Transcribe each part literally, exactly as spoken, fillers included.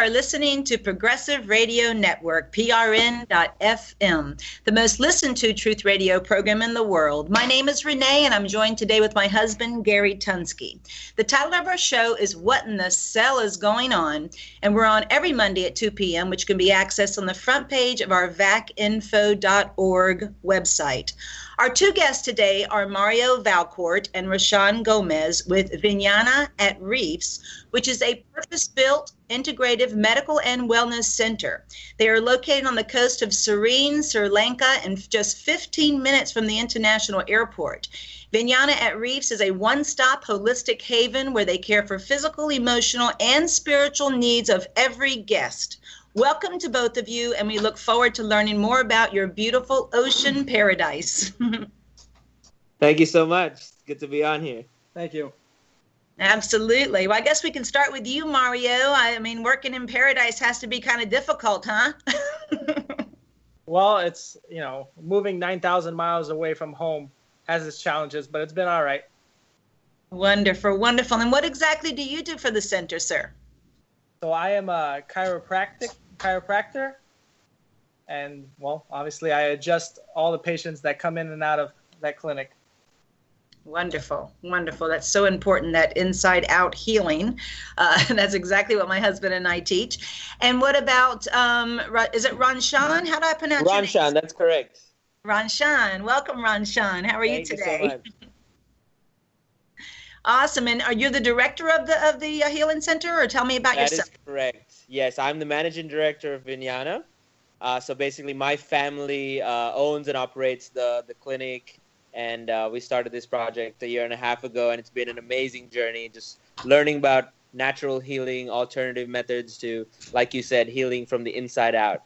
are listening to Progressive Radio Network, P R N dot F M, the most listened to truth radio program in the world. My name is Renee, and I'm joined today with my husband, Gary Tunsky. The title of our show is What in the Cell is Going On? And we're on every Monday at two p.m., which can be accessed on the front page of our vac info dot org website. Our two guests today are Mario Valcourt and Rashawn Gomez with Vijnana at Reefs, which is a purpose-built, integrative medical and wellness center. They are located on the coast of Serene, Sri Lanka, and just fifteen minutes from the international airport. Vijnana at Reefs is a one-stop holistic haven where they care for physical, emotional, and spiritual needs of every guest. Welcome to both of you, and we look forward to learning more about your beautiful ocean paradise. Thank you so much. Good to be on here. Thank you. Absolutely. Well, I guess we can start with you, Mario. I mean, working in paradise has to be kind of difficult, huh? Well, it's, you know, moving nine thousand miles away from home has its challenges, but it's been all right. Wonderful, wonderful. And what exactly do you do for the center, sir? So I am a chiropractic chiropractor, and, well, obviously I adjust all the patients that come in and out of that clinic. Wonderful, wonderful. That's so important, that inside-out healing. Uh, that's exactly what my husband and I teach. And what about, um, is it Ranshan? How do I pronounce your name? Ranshan, that's correct. Ranshan. Welcome, Ranshan. How are Thank you today? You so much. Awesome. And are you the director of the of the uh, Healing Center, or tell me about that yourself? That is correct. Yes, I'm the managing director of Vijnana. Uh, so basically, my family uh, owns and operates the, the clinic, and uh, we started this project a year and a half ago, and it's been an amazing journey, just learning about natural healing, alternative methods to, like you said, healing from the inside out.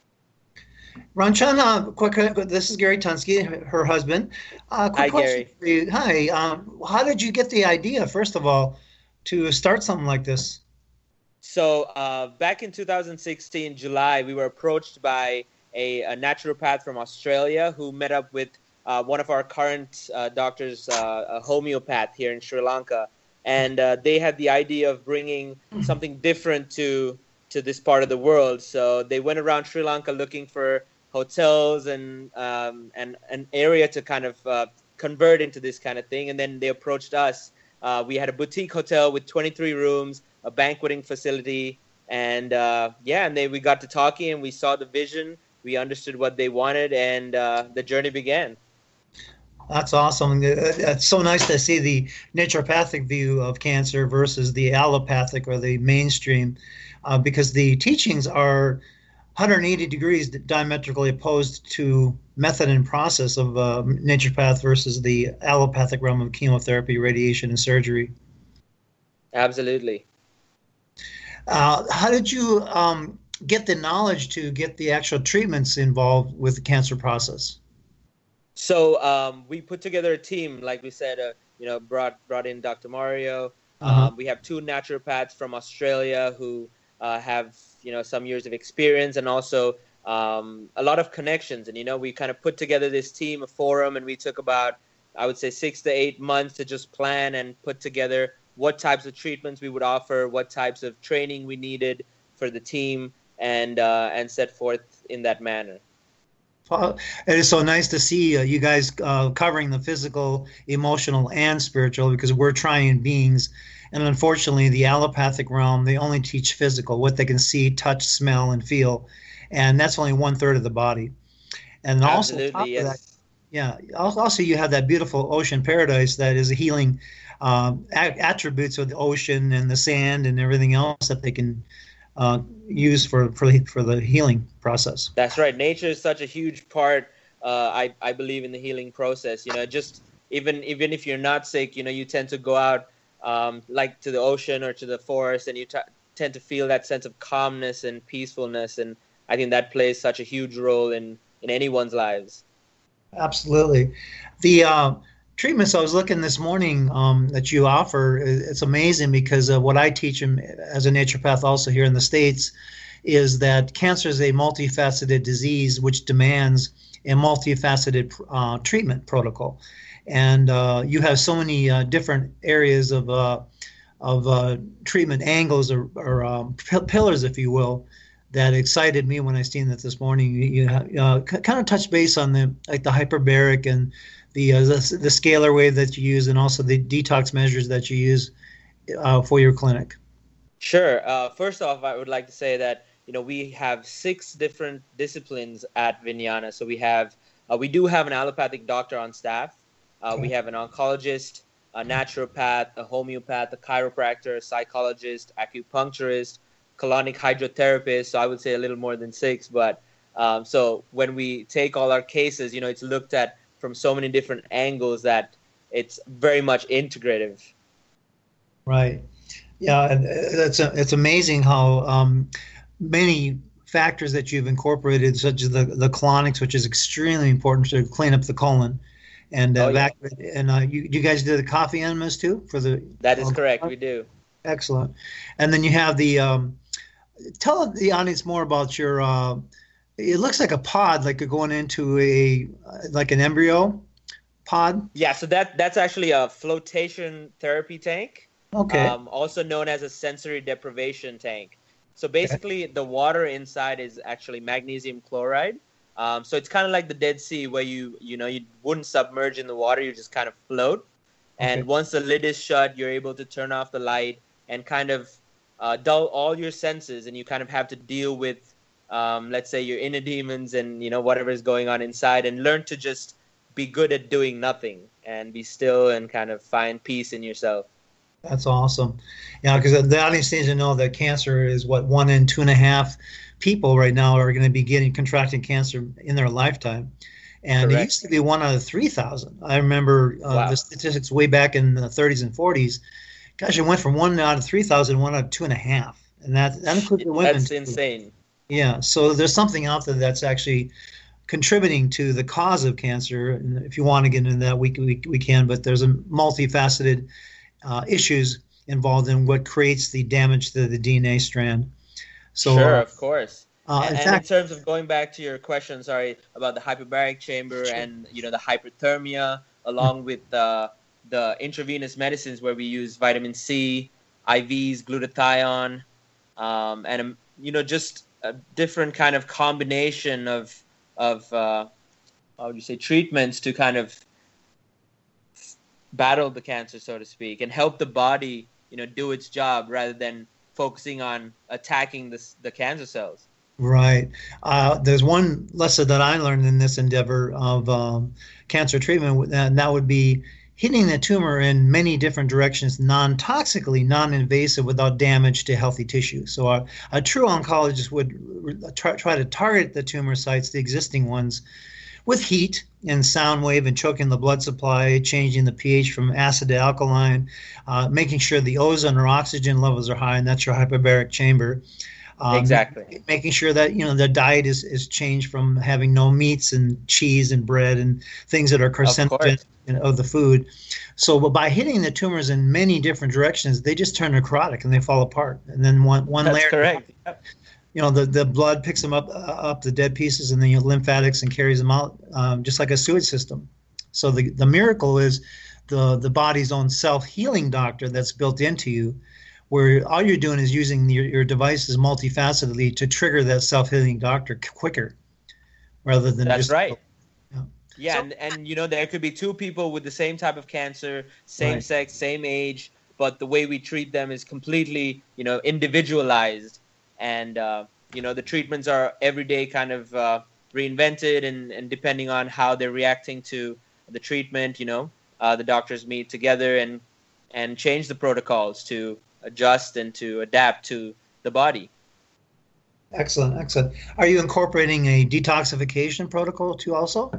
Ranshan, uh, quick, this is Gary Tunsky, her husband. Uh, quick Hi, question Gary. For you. Hi. Um, how did you get the idea, first of all, to start something like this? So uh, back in two thousand sixteen, July, we were approached by a, a naturopath from Australia who met up with uh, one of our current uh, doctors, uh, a homeopath here in Sri Lanka. And uh, they had the idea of bringing something different to to this part of the world. So they went around Sri Lanka looking for hotels and um, and an area to kind of uh, convert into this kind of thing. And then they approached us. Uh, we had a boutique hotel with twenty-three rooms, a banqueting facility, and uh, yeah, and then we got to talking and we saw the vision. We understood what they wanted, and uh, the journey began. That's awesome. It's so nice to see the naturopathic view of cancer versus the allopathic or the mainstream. Uh, because the teachings are one hundred eighty degrees diametrically opposed to method and process of uh, naturopath versus the allopathic realm of chemotherapy, radiation, and surgery. Absolutely. Uh, how did you um, get the knowledge to get the actual treatments involved with the cancer process? So um, we put together a team, like we said, uh, you know, brought brought in Doctor Mario. Uh-huh. Um, we have two naturopaths from Australia who Uh, have you know some years of experience and also um, a lot of connections, and you know we kind of put together this team, a forum, and we took about I would say six to eight months to just plan and put together what types of treatments we would offer, what types of training we needed for the team, and uh, and set forth in that manner. Well, it is so nice to see uh, you guys uh, covering the physical, emotional, and spiritual, because we're trying beings. And unfortunately, the allopathic realm, they only teach physical, what they can see, touch, smell, and feel. And that's only one third of the body. And also, Absolutely, top yes. of that, yeah, also you have that beautiful ocean paradise that is a healing um, a- attributes of the ocean and the sand and everything else that they can uh, use for, for, the, for the healing process. That's right. Nature is such a huge part, uh, I, I believe, in the healing process. You know, just even even if you're not sick, you know, you tend to go out Um, like to the ocean or to the forest, and you t- tend to feel that sense of calmness and peacefulness, and I think that plays such a huge role in, in anyone's lives. Absolutely. The uh, treatments I was looking this morning um, that you offer, it's amazing because uh, what I teach them as a naturopath also here in the States is that cancer is a multifaceted disease which demands a multifaceted uh, treatment protocol. And uh, you have so many uh, different areas of uh, of uh, treatment angles or, or um, p- pillars, if you will, that excited me when I seen that this morning. You, you uh, c- kind of touched base on the like the hyperbaric and the, uh, the the scalar wave that you use, and also the detox measures that you use uh, for your clinic. Sure. Uh, first off, I would like to say that you know we have six different disciplines at Vinyana. So we have uh, we do have an allopathic doctor on staff. Uh, okay. We have an oncologist, a naturopath, a homeopath, a chiropractor, a psychologist, acupuncturist, colonic hydrotherapist. So I would say a little more than six. But um, so when we take all our cases, you know, it's looked at from so many different angles that it's very much integrative. Right. Yeah, and it's it's amazing how um, many factors that you've incorporated, such as the the colonics, which is extremely important to clean up the colon. And uh, oh, yeah. back, and uh, you you guys do the coffee enemas too for the. That is correct. We do. Excellent. And then you have the. Um, tell the audience more about your. Uh, it looks like a pod, like you're going into a like an embryo pod. Yeah. So that that's actually a flotation therapy tank. Okay. Um, also known as a sensory deprivation tank. So basically, okay. the water inside is actually magnesium chloride. Um, so it's kind of like the Dead Sea, where you you know you wouldn't submerge in the water, you just kind of float. And okay. once the lid is shut, you're able to turn off the light and kind of uh, dull all your senses, and you kind of have to deal with, um, let's say, your inner demons and you know whatever is going on inside, and learn to just be good at doing nothing and be still and kind of find peace in yourself. That's awesome. Yeah, because the audience needs to know that cancer is what one in two and a half people right now are going to be getting contracting cancer in their lifetime, and Correct. It used to be one out of three thousand. I remember uh, wow. the statistics way back in the thirties and forties. Gosh, it went from one out of three thousand, one out of two and a half, and that that includes the women. That's insane. Yeah, so there's something out there that's actually contributing to the cause of cancer. And if you want to get into that, we we we can. But there's a multifaceted uh, issues involved in what creates the damage to the D N A strand. So, sure, uh, of course. Uh, and, in, and fact, in terms of going back to your question, sorry, about the hyperbaric chamber sure. and you know the hyperthermia, along with uh, the intravenous medicines where we use vitamin C, I Vs, glutathione, um, and um, you know just a different kind of combination of of uh, how would you say treatments to kind of battle the cancer, so to speak, and help the body you know do its job rather than focusing on attacking the, the cancer cells. Right. Uh, there's one lesson that I learned in this endeavor of um, cancer treatment, and that would be hitting the tumor in many different directions, non-toxically, non-invasive, without damage to healthy tissue. So a, a true oncologist would try, try to target the tumor sites, the existing ones, with heat and sound wave and choking the blood supply, changing the pH from acid to alkaline, uh, making sure the ozone or oxygen levels are high, and that's your hyperbaric chamber. Um, exactly. Making sure that you know the diet is, is changed from having no meats and cheese and bread and things that are carcinogen of, of the food. So by hitting the tumors in many different directions, they just turn necrotic and they fall apart. And then one one that's layer. Correct. Yep. You know, the, the blood picks them up, uh, up the dead pieces, and then your lymphatics and carries them out, um, just like a sewage system. So the, the miracle is the, the body's own self-healing doctor that's built into you, where all you're doing is using your, your devices multifacetedly to trigger that self-healing doctor quicker, rather than that's just... right. You know. Yeah, So- and, and, you know, there could be two people with the same type of cancer, same Right. sex, same age, but the way we treat them is completely, you know, individualized. And, uh, you know, the treatments are every day kind of uh, reinvented, and, and depending on how they're reacting to the treatment, you know, uh, the doctors meet together and, and change the protocols to adjust and to adapt to the body. Excellent, excellent. Are you incorporating a detoxification protocol too also?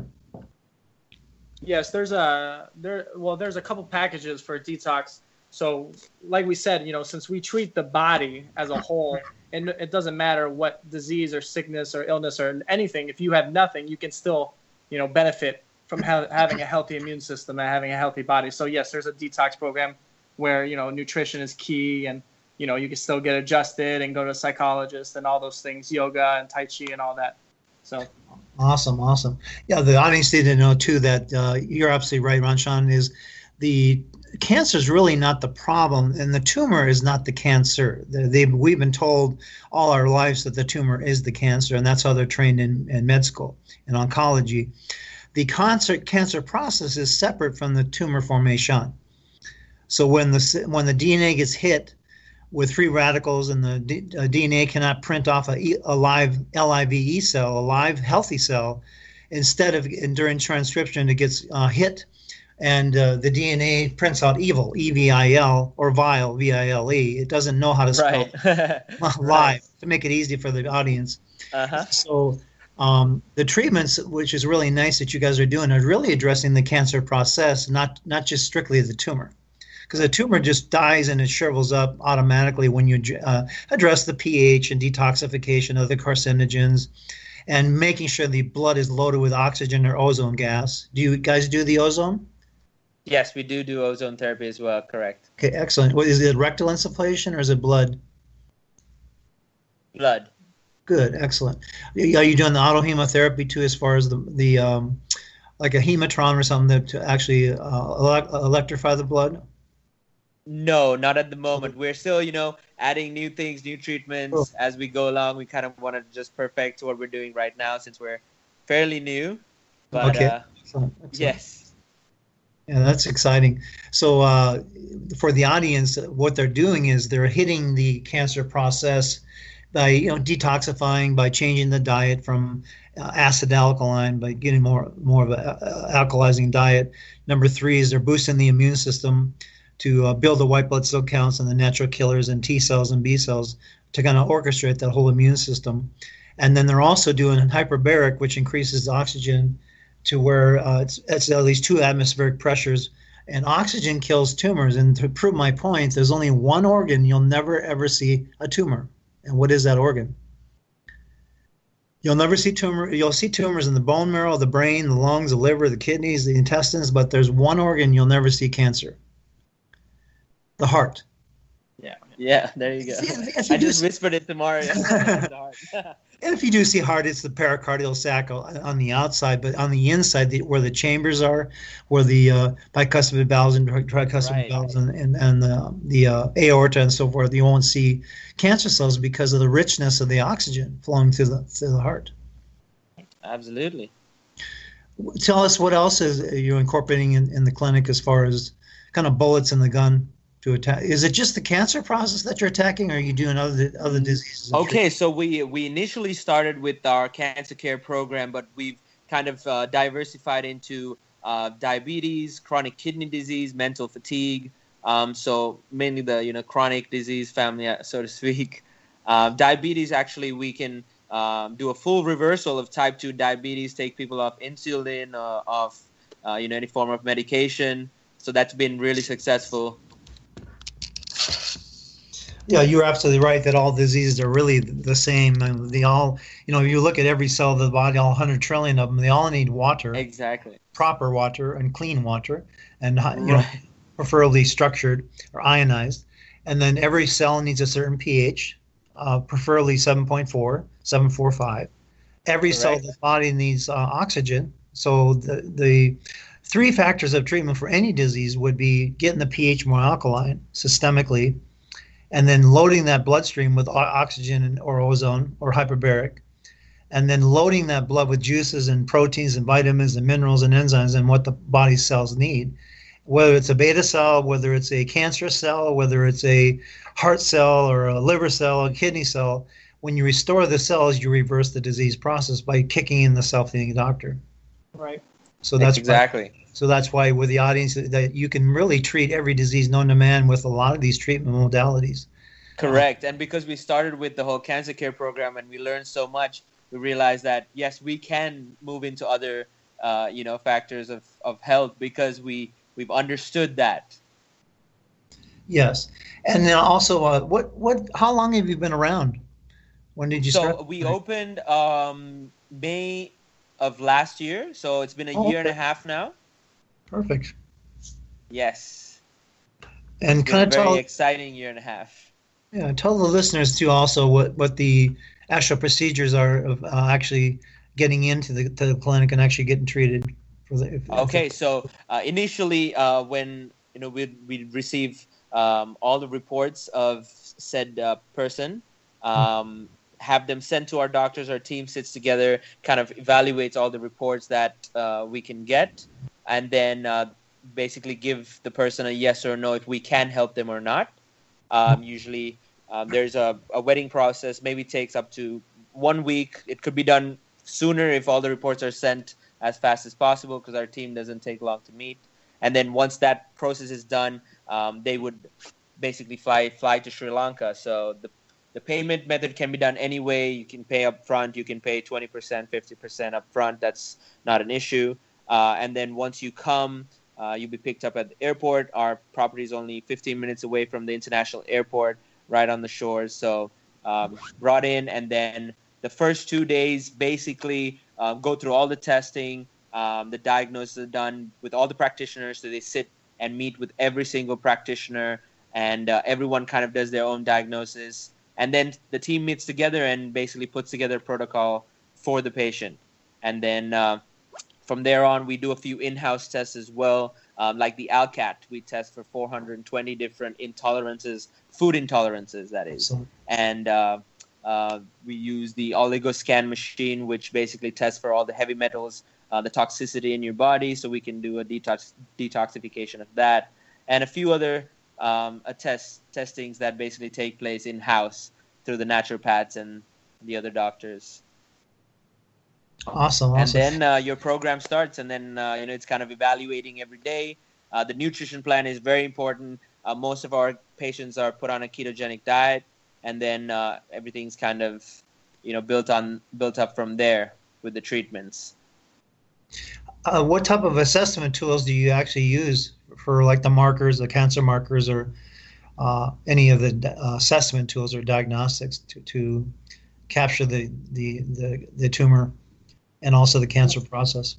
Yes, there's a there. Well, there's a couple packages for detox. So, like we said, you know, since we treat the body as a whole, and it doesn't matter what disease or sickness or illness or anything, if you have nothing, you can still, you know, benefit from ha- having a healthy immune system and having a healthy body. So, yes, there's a detox program where, you know, nutrition is key, and, you know, you can still get adjusted and go to a psychologist and all those things, yoga and Tai Chi and all that. So. Awesome, awesome. Yeah, the audience need to know, too, that uh, you're absolutely right, Ranshan, is the cancer is really not the problem, and the tumor is not the cancer. They, we've been told all our lives that the tumor is the cancer, and that's how they're trained in, in med school, in oncology. The cancer, cancer process is separate from the tumor formation. So when the, when the D N A gets hit with free radicals and the D, uh, D N A cannot print off a, a live L I V E cell, a live healthy cell, instead of during transcription it gets uh, hit, and uh, the D N A prints out evil, E V I L, or vile, V I L E. It doesn't know how to spell right. live, right. to make it easy for the audience. Uh-huh. So um, the treatments, which is really nice that you guys are doing, are really addressing the cancer process, not not just strictly the tumor. Because the tumor just dies and it shrivels up automatically when you uh, address the pH and detoxification of the carcinogens, and making sure the blood is loaded with oxygen or ozone gas. Do you guys do the ozone? Yes, we do do ozone therapy as well, correct. Okay, excellent. What, is it rectal insufflation or is it blood? Blood. Good, excellent. Are you doing the autohemotherapy too, as far as the, the um, like a hematron or something that to actually uh, elect electrify the blood? No, not at the moment. We're still, you know, adding new things, new treatments oh. as we go along. We kind of want to just perfect what we're doing right now since we're fairly new. But, okay. Uh, excellent. Excellent. Yes. Yeah, that's exciting. So uh, for the audience, what they're doing is they're hitting the cancer process by, you know, detoxifying, by changing the diet from uh, acid alkaline, by getting more more of an uh, alkalizing diet. Number three is they're boosting the immune system to uh, build the white blood cell counts and the natural killers and T cells and B cells to kind of orchestrate that whole immune system. And then they're also doing hyperbaric, which increases the oxygen to where uh, it's, it's at least two atmospheric pressures. And oxygen kills tumors. And to prove my point, there's only one organ you'll never, ever see a tumor. And what is that organ? You'll never see tumor. You'll see tumors in the bone marrow, the brain, the lungs, the liver, the kidneys, the intestines, but there's one organ you'll never see cancer. The heart. Yeah, yeah. There you go. If you I just see, whispered it to Mario. The heart. And if you do see heart, it's the pericardial sac on the outside, but on the inside, the, where the chambers are, where the uh, bicuspid valves and tricuspid right. valves and and, and the, the uh, aorta and so forth, you won't see cancer cells because of the richness of the oxygen flowing through the through the heart. Absolutely. Tell us what else is you're incorporating in, in the clinic as far as kind of bullets in the gun to attack. Is it just the cancer process that you're attacking, or are you doing other other diseases? Okay, so we we initially started with our cancer care program, but we've kind of uh, diversified into uh, diabetes, chronic kidney disease, mental fatigue. Um, so mainly the you know chronic disease family, so to speak. Uh, diabetes, actually, we can um, do a full reversal of type two diabetes, take people off insulin, uh, off uh, you know any form of medication. So that's been really successful. Yeah, you're absolutely right that all diseases are really the same. And they all, you know, you look at every cell of the body, all one hundred trillion of them, they all need water. Exactly. Proper water and clean water, and you know, preferably structured or ionized. And then every cell needs a certain pH, uh, preferably seven point four, seven forty-five. Every Correct. cell of the body needs uh, oxygen. So the the three factors of treatment for any disease would be getting the pH more alkaline systemically, and then loading that bloodstream with oxygen or ozone or hyperbaric, and then loading that blood with juices and proteins and vitamins and minerals and enzymes and what the body's cells need. Whether it's a beta cell, whether it's a cancerous cell, whether it's a heart cell or a liver cell, a kidney cell, when you restore the cells, you reverse the disease process by kicking in the self-healing doctor. Right. So that's exactly. Why, so that's why with the audience that you can really treat every disease known to man with a lot of these treatment modalities. Correct. And because we started with the whole cancer care program and we learned so much, we realized that, yes, we can move into other, uh, you know, factors of, of health because we, we've understood that. Yes. And then also, uh, what, what, how long have you been around? When did you so start? So we opened um, May of last year. So it's been a oh, year okay. and a half now. Perfect. Yes. And it's kind of been a very tell, exciting year and a half. Yeah, tell the listeners too also what, what the actual procedures are of uh, actually getting into the, to the clinic and actually getting treated. For the, if, okay, if, so uh, initially uh, when you know, we'd, we'd receive um, all the reports of said uh, person, um, have them sent to our doctors. Our team sits together, kind of evaluates all the reports that uh, we can get, and then uh, basically give the person a yes or no if we can help them or not. Um, usually um, there's a, a wedding process, maybe takes up to one week. It could be done sooner if all the reports are sent as fast as possible, because our team doesn't take long to meet. And then once that process is done, um, they would basically fly fly to Sri Lanka. So the the payment method can be done any way. You can pay up front. You can pay twenty percent, fifty percent up front. That's not an issue. Uh, and then once you come, uh, you'll be picked up at the airport. Our property is only fifteen minutes away from the international airport, right on the shores. So um, brought in, and then the first two days basically uh, go through all the testing. Um, the diagnosis is done with all the practitioners. So they sit and meet with every single practitioner, and uh, everyone kind of does their own diagnosis. And then the team meets together and basically puts together a protocol for the patient. And then uh, from there on, we do a few in-house tests as well, um, like the ALCAT. We test for four hundred twenty different intolerances, food intolerances, that is. Awesome. And uh, uh, we use the OligoScan machine, which basically tests for all the heavy metals, uh, the toxicity in your body, so we can do a detox detoxification of that, and a few other um, a test testings that basically take place in-house through the naturopaths and the other doctors. Awesome, awesome. And then uh, your program starts, and then uh, you know it's kind of evaluating every day. Uh, the nutrition plan is very important. Uh, most of our patients are put on a ketogenic diet, and then uh, everything's kind of you know built on built up from there with the treatments. Uh, what type of assessment tools do you actually use for, like, the markers, the cancer markers, or uh, any of the uh, assessment tools or diagnostics to, to capture the, the, the, the tumor and also the cancer process?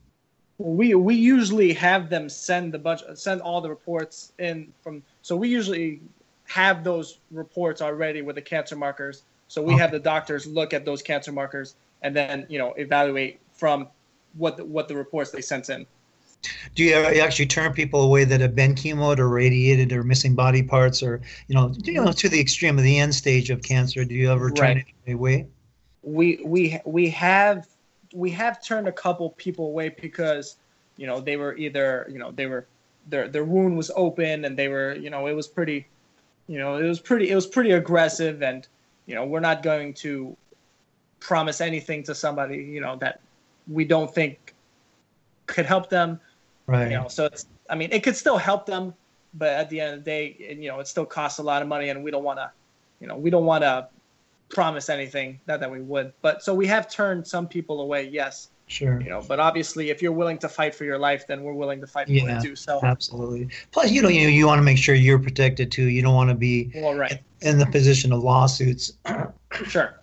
We we usually have them send the bunch, send all the reports in from. So we usually have those reports already with the cancer markers. So we okay. have the doctors look at those cancer markers and then you know evaluate from what the, what the reports they sent in. Do you actually turn people away that have been chemoed or radiated or missing body parts, or you know, you know, to the extreme of the end stage of cancer? Do you ever turn right. anybody away? We we we have we have turned a couple people away because you know they were either you know they were their their wound was open and they were you know it was pretty you know it was pretty it was pretty aggressive, and you know we're not going to promise anything to somebody you know that we don't think could help them. Right. You know, so it's, I mean, it could still help them, but at the end of the day, you know, it still costs a lot of money, and we don't want to, you know, we don't want to promise anything, not that we would. But so we have turned some people away, yes. Sure. You know, but obviously, if you're willing to fight for your life, then we're willing to fight for yeah, it too. So absolutely. Plus, you know, you you want to make sure you're protected too. You don't want to be well, right. in the position of lawsuits. Sure.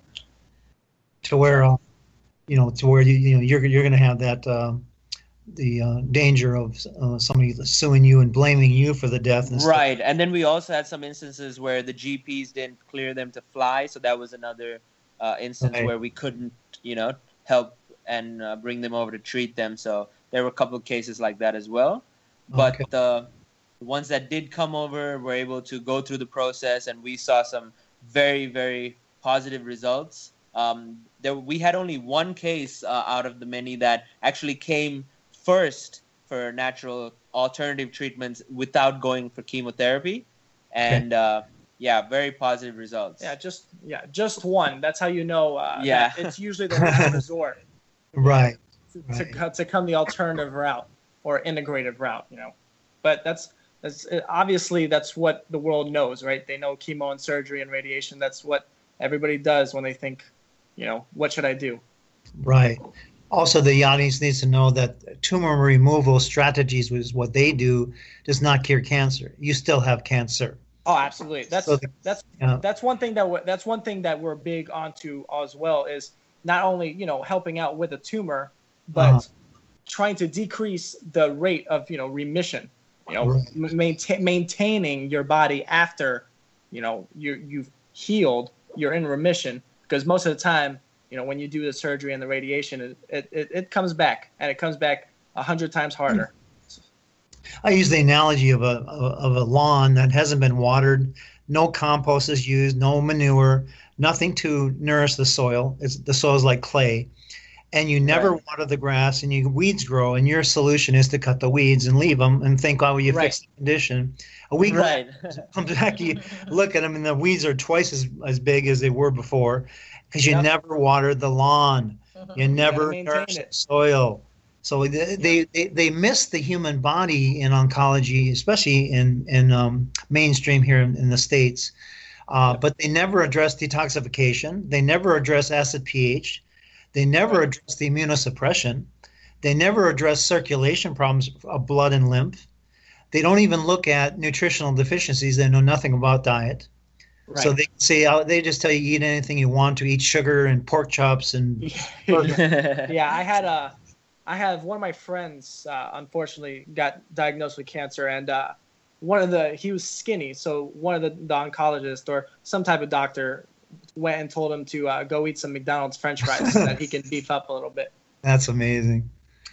To where, uh, you know, to where you you know you're you're going to have that. Uh, the uh, danger of uh, somebody suing you and blaming you for the death. And right. stuff. And then we also had some instances where the G Ps didn't clear them to fly. So that was another uh, instance right. where we couldn't, you know, help and uh, bring them over to treat them. So there were a couple of cases like that as well. But okay. the ones that did come over were able to go through the process, and we saw some very, very positive results. Um, there, we had only one case uh, out of the many that actually came first for natural alternative treatments without going for chemotherapy, and okay. uh, yeah, very positive results. Yeah, just yeah, just one. That's how you know. Uh, yeah, it's usually the last resort. Right. To, right. to come the alternative route or integrative route, you know. But that's that's obviously that's what the world knows, right? They know chemo and surgery and radiation. That's what everybody does when they think, you know, what should I do? Right. Also, the audience needs to know that tumor removal strategies, is what they do, does not cure cancer. You still have cancer. Oh, absolutely. That's so the, that's uh, that's one thing that we're, that's one thing that we're big onto as well, is not only you know helping out with a tumor, but uh-huh. trying to decrease the rate of you know remission. You know, right. maintain, maintaining your body after you know you you've healed, you're in remission, because most of the time, you know, when you do the surgery and the radiation, it it, it comes back, and it comes back a hundred times harder. I use the analogy of a of a lawn that hasn't been watered, no compost is used, no manure, nothing to nourish the soil. It's, the soil is like clay, and you never Right. water the grass, and you weeds grow. And your solution is to cut the weeds and leave them, and think, oh, well, you Right. fix the condition. A week Right. later, come back, you look at them, and the weeds are twice as, as big as they were before, because you Yep. never watered the lawn. You never maintain nourish the it. soil. So they, they, they, they miss the human body in oncology, especially in, in um, mainstream here in, in the States. Uh, but they never address detoxification. They never address acid pH. They never address the immunosuppression. They never address circulation problems of blood and lymph. They don't even look at nutritional deficiencies. They know nothing about diet. Right. So they say, uh, they just tell you eat anything you want to, eat sugar and pork chops and Yeah, I had a, I have one of my friends. Uh, unfortunately, got diagnosed with cancer, and uh, one of the he was skinny. So one of the, the oncologist or some type of doctor went and told him to uh, go eat some McDonald's French fries so that he can beef up a little bit. That's amazing.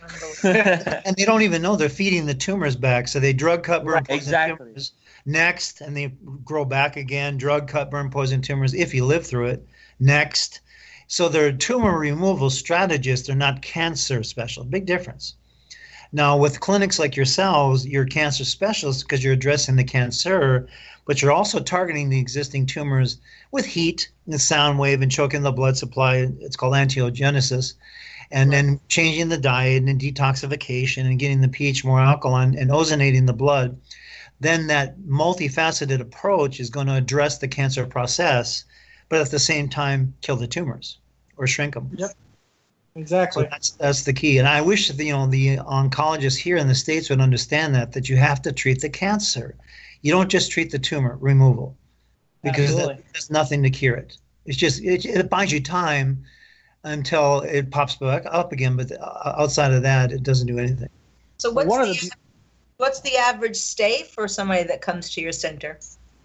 And they don't even know they're feeding the tumors back. So they drug cut, burn, Right, poison exactly. tumors next, and they grow back again. Drug cut, burn, poison tumors if you live through it next. So they're tumor removal strategists. They're not cancer specialists. Big difference. Now, with clinics like yourselves, you're cancer specialists because you're addressing the cancer, but you're also targeting the existing tumors with heat, the sound wave, and choking the blood supply. It's called angiogenesis. And then changing the diet and detoxification and getting the pH more alkaline and ozonating the blood. Then that multifaceted approach is going to address the cancer process, but at the same time kill the tumors or shrink them. Yep. Exactly. So that's that's the key. And I wish that, you know, the oncologists here in the States would understand that that you have to treat the cancer. You don't just treat the tumor removal, because Absolutely. there's nothing to cure it. It's just it, it buys you time until it pops back up again. But outside of that, it doesn't do anything. So what's One of the, the- what's the average stay for somebody that comes to your center?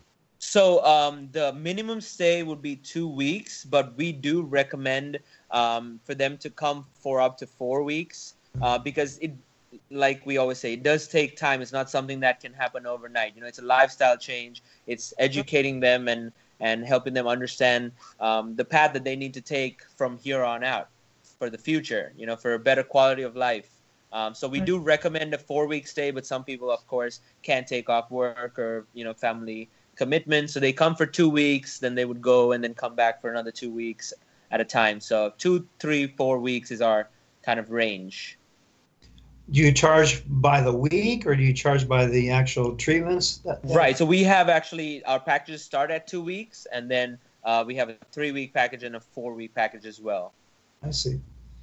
So um, the minimum stay would be two weeks, but we do recommend um, for them to come for up to four weeks uh, because it, like we always say, it does take time. It's not something that can happen overnight. You know, it's a lifestyle change. It's educating them and and helping them understand um, the path that they need to take from here on out for the future. You know, for a better quality of life. Um, so we do recommend a four-week stay, but some people, of course, can't take off work or you know family commitment, so they come for two weeks, then they would go and then come back for another two weeks at a time. So two, three, four weeks is our kind of range. Do you charge by the week or do you charge by the actual treatments? That, that- Right. So we have actually our packages start at two weeks, and then uh, we have a three-week package and a four-week package as well. I see.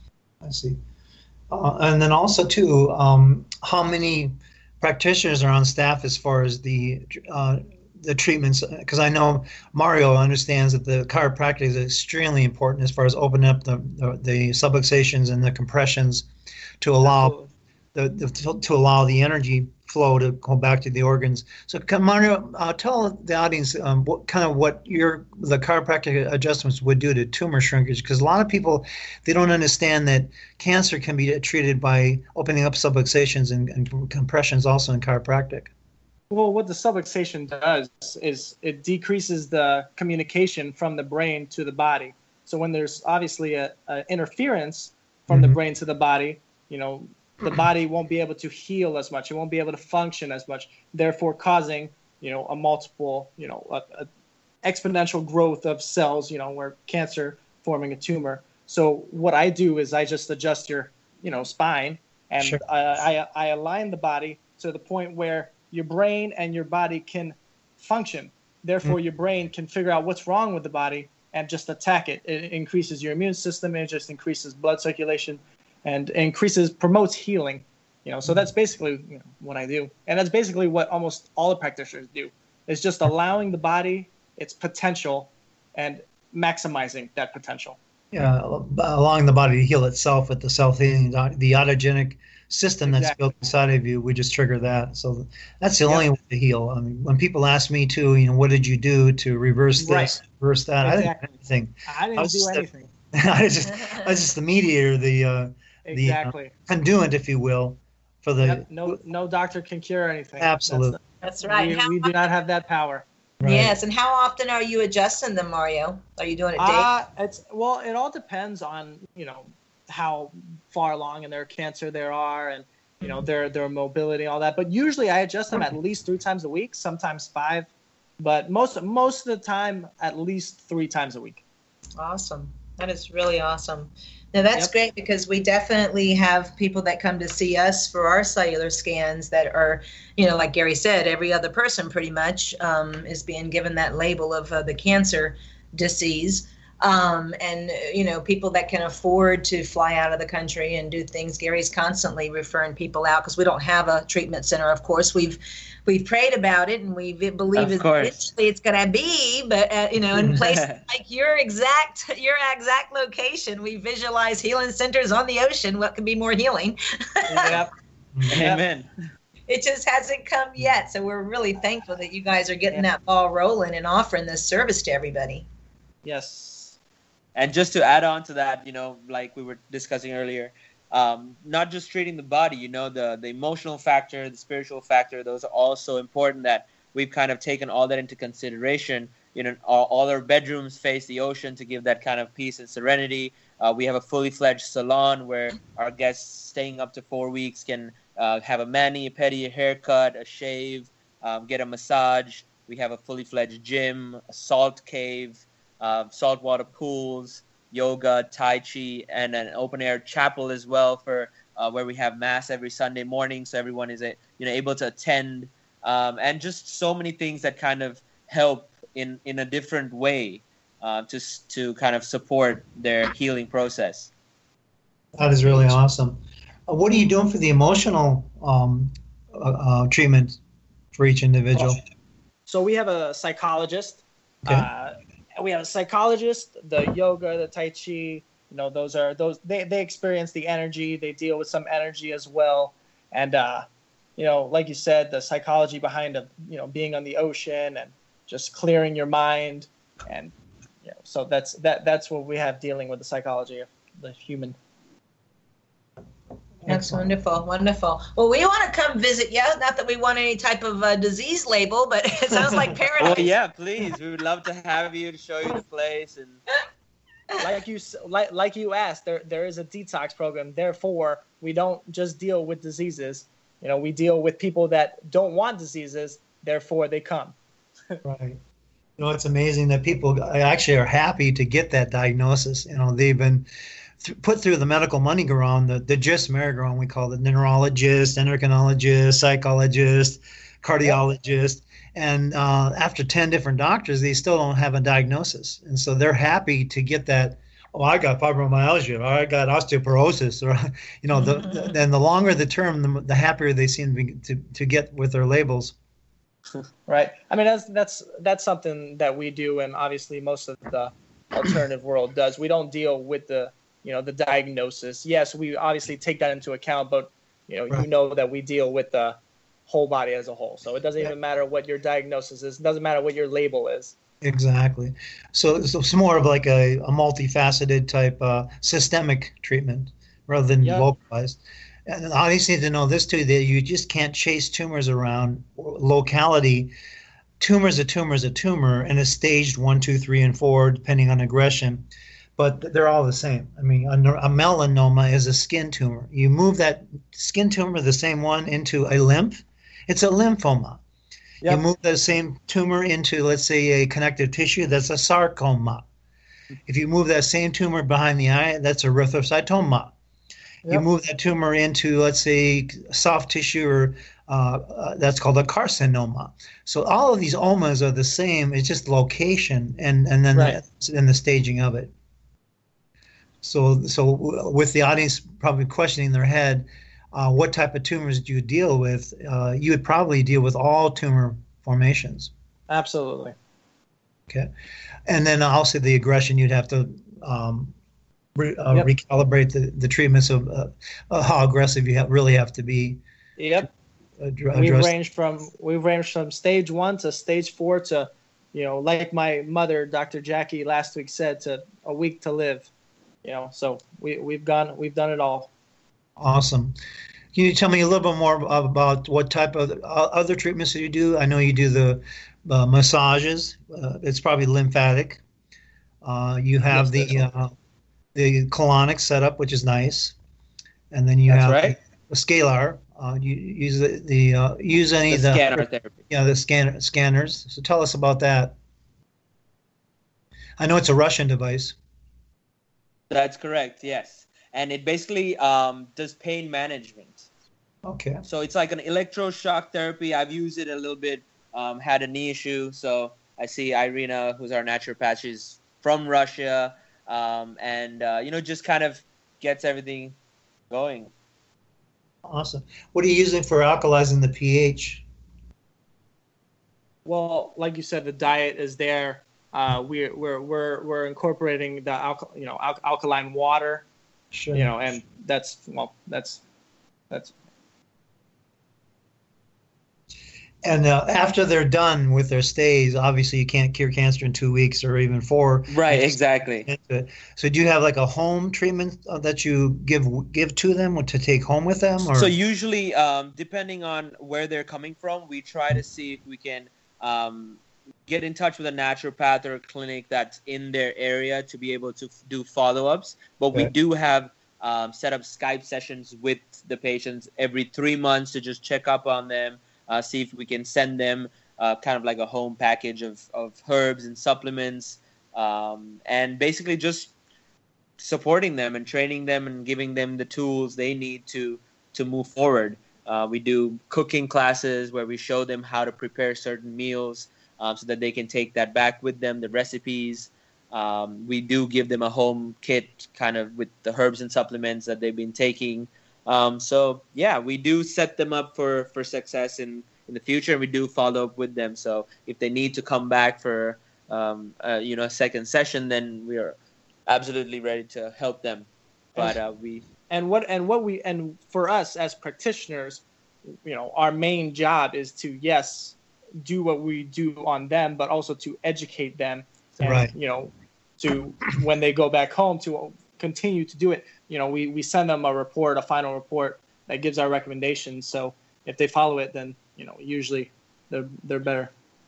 I see. Uh, and then also too, um, how many practitioners are on staff as far as the uh, the treatments? Because I know Mario understands that the chiropractic is extremely important as far as opening up the the, the subluxations and the compressions to allow the, the to, to allow the energy flow to go back to the organs. So, can Mario, uh, tell the audience um, what kind of what your the chiropractic adjustments would do to tumor shrinkage, because a lot of people, they don't understand that cancer can be treated by opening up subluxations and, and compressions also in chiropractic. Well, what the subluxation does is it decreases the communication from the brain to the body. So when there's obviously a, a interference from Mhm. the brain to the body, you know, the body won't be able to heal as much. It won't be able to function as much, therefore causing, you know, a multiple, you know, a, a exponential growth of cells, you know, where cancer forming a tumor. So what I do is I just adjust your, you know, spine, and Sure. I, I, I align the body to the point where your brain and your body can function. Therefore, your brain can figure out what's wrong with the body and just attack it. It increases your immune system, and it just increases blood circulation, and increases, promotes healing. You know, so that's basically, you know, what I do, and that's basically what almost all the practitioners do. Is just allowing the body its potential and maximizing that potential. Yeah, allowing the body to heal itself with the self-healing, the autogenic system that's Exactly. built inside of you. We just trigger that. So that's the Yeah. only way to heal. I mean, when people ask me too, you know, what did you do to reverse this, Right. reverse that? I didn't Exactly. do anything. I I didn't was do just a- anything. I was just, I was just the mediator, the uh, Exactly. conduit, if you will, for the Yep, no no doctor can cure anything. Absolutely. That's, that's right. We, How we do not have that power. Right. Yes, and how often are you adjusting them, Mario? Are you doing it daily? Uh, it's well, it all depends on, you know, how far along in their cancer they are, and you know their their mobility and all that. But usually I adjust them at least three times a week, sometimes five, but most most of the time at least three times a week. Awesome. That is really awesome. Now that's Yep. great, because we definitely have people that come to see us for our cellular scans that are, you know, like Gary said, every other person pretty much um, is being given that label of uh, the cancer disease. Um, and, you know, people that can afford to fly out of the country and do things. Gary's constantly referring people out because we don't have a treatment center, of course. We've we've prayed about it, and we believe Of course. eventually it's going to be, but, uh, you know, in places like your exact your exact location, we visualize healing centers on the ocean. What could be more healing? Yep. Amen. It just hasn't come yet. So we're really thankful that you guys are getting that ball rolling and offering this service to everybody. Yes. And just to add on to that, you know, like we were discussing earlier, um, not just treating the body, you know, the, the emotional factor, the spiritual factor, those are all so important that we've kind of taken all that into consideration. You know, all, all our bedrooms face the ocean to give that kind of peace and serenity. Uh, we have a fully fledged salon where our guests staying up to four weeks can uh, have a mani, a pedi, a haircut, a shave, um, get a massage. We have a fully fledged gym, a salt cave, Uh, saltwater pools, yoga, tai chi, and an open air chapel as well for uh, where we have mass every Sunday morning, so everyone is a, you know able to attend, um, and just so many things that kind of help in, in a different way uh, to to kind of support their healing process. That is really awesome. Uh, what are you doing for the emotional um, uh, uh, treatment for each individual? So we have a psychologist. Okay. Uh, we have a psychologist, the yoga, the tai chi, you know, those are those they, they experience the energy, they deal with some energy as well. And uh, you know, like you said, the psychology behind a, you know, being on the ocean and just clearing your mind, and you know, so that's that that's what we have dealing with the psychology of the human. That's wonderful, wonderful. Well, we want to come visit you. Not that we want any type of uh, disease label, but it sounds like paradise. Well, yeah, please. We would love to have you to show you the place. And like you like like you asked, there there is a detox program. Therefore, we don't just deal with diseases. You know, we deal with people that don't want diseases. Therefore, they come. Right. You know, it's amazing that people actually are happy to get that diagnosis. You know, they've been th- put through the medical money ground, the, the GIST merry-go-round, we call it, neurologist, endocrinologist, psychologist, cardiologist. Yep. And uh, after ten different doctors, they still don't have a diagnosis. And so they're happy to get that, oh, I got fibromyalgia, or I got osteoporosis, or, you know, the, the, and the longer the term, the, the happier they seem to, be, to, to get with their labels. Right. I mean, that's that's that's something that we do, and obviously most of the alternative world does. We don't deal with the, you know, the diagnosis. Yes, we obviously take that into account, but you know, right. you know that we deal with the whole body as a whole. So it doesn't yeah. even matter what your diagnosis is. It doesn't matter what your label is. Exactly. So, so it's more of like a, a multifaceted type uh, systemic treatment rather than yep. localized. And obviously to know this too, that you just can't chase tumors around locality. Tumor is a tumor is a tumor, and it's staged one, two, three, and four, depending on aggression. But they're all the same. I mean, a, a melanoma is a skin tumor. You move that skin tumor, the same one, into a lymph, it's a lymphoma. Yep. You move that same tumor into, let's say, a connective tissue, that's a sarcoma. If you move that same tumor behind the eye, that's erythrocytoma. Yep. You move that tumor into, let's say, soft tissue, or uh, uh, that's called a carcinoma. So all of these omas are the same. It's just location and, and then right. the, and the staging of it. So so with the audience probably questioning their head, uh, what type of tumors do you deal with? Uh, you would probably deal with all tumor formations. Absolutely. Okay. And then also the aggression, you'd have to um, re, uh, yep. recalibrate the, the treatments of uh, uh, how aggressive you have, really have to be. Yep. To, uh, we've ranged from we've ranged from stage one to stage four to, you know, like my mother, Doctor Jackie, last week said, to a week to live. You know, so we we've gone we've done it all. Awesome. Can you tell me a little bit more about what type of other treatments that you do? I know you do the uh, massages. Uh, it's probably lymphatic. Uh, you have yes, the uh, the colonic setup, which is nice, and then you that's have right. the, the scalar. Uh, you use the, the uh, use any the of the scanner therapy. Yeah, the scanner scanners. So tell us about that. I know it's a Russian device. That's correct. Yes, and it basically um, does pain management. Okay. So it's like an electroshock therapy. I've used it a little bit. Um, had a knee issue, so I see Irina, who's our naturopath. She's from Russia, um, and uh, you know, just kind of gets everything going. Awesome. What are you using for alkalizing the pH? Well, like you said, the diet is there. Uh, we're we're we're we're incorporating the alka, you know al- alkaline water. Sure. You know, and that's well, that's that's. And uh, after they're done with their stays, obviously you can't cure cancer in two weeks or even four. Right, exactly. So do you have like a home treatment that you give give to them to take home with them? Or? So usually, um, depending on where they're coming from, we try to see if we can um, get in touch with a naturopath or a clinic that's in their area to be able to do follow-ups. But okay. we do have um, set up Skype sessions with the patients every three months to just check up on them. Uh, see if we can send them uh, kind of like a home package of, of herbs and supplements, um, and basically just supporting them and training them and giving them the tools they need to to move forward. Uh, we do cooking classes where we show them how to prepare certain meals um, so that they can take that back with them, the recipes. Um, we do give them a home kit kind of with the herbs and supplements that they've been taking. Um, so, yeah, we do set them up for, for success in, in the future, and we do follow up with them. So if they need to come back for, um, uh, you know, a second session, then we are absolutely ready to help them. But uh, we and what and what we and for us as practitioners, you know, our main job is to, yes, do what we do on them, but also to educate them. And, right. you know, to when they go back home to continue to do it. You know, we, we send them a report, a final report that gives our recommendations. So if they follow it, then, you know, usually they're they're better.